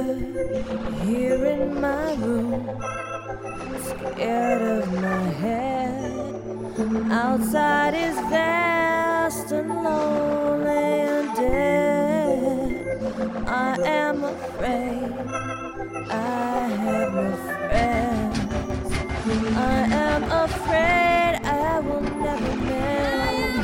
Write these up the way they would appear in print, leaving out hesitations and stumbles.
here in my room, scared of my head. Outside is vast and lonely and dead. I am afraid I have no friends. I am afraid I will never mend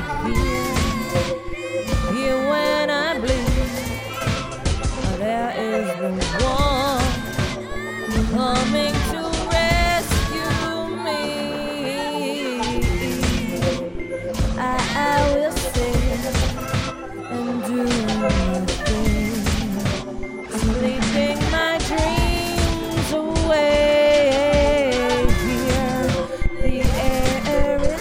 here when I bleed. There is the one coming to rescue me. I will sing and do my thing, sleeping my dreams away. Here the air is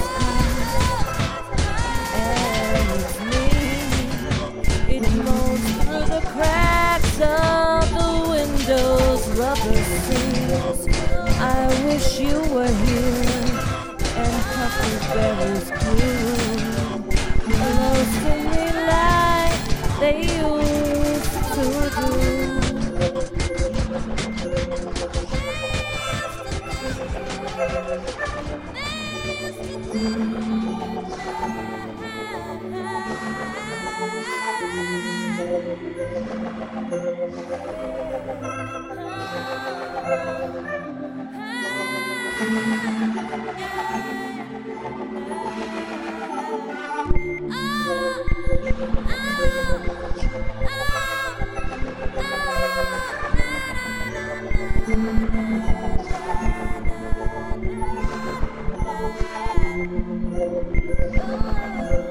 high and it's me. It moves through the cracks of the windows, rubber seams. I wish you were here and huckleberries bloom close to me like they used to do.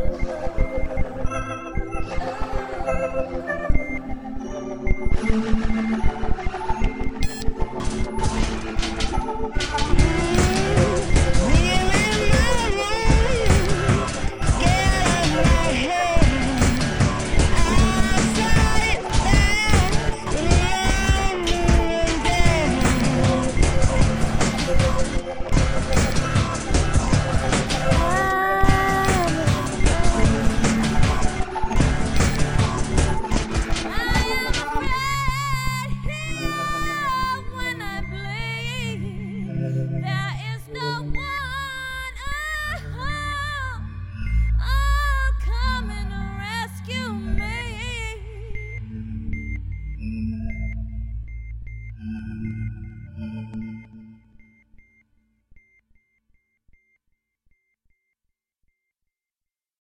Oh,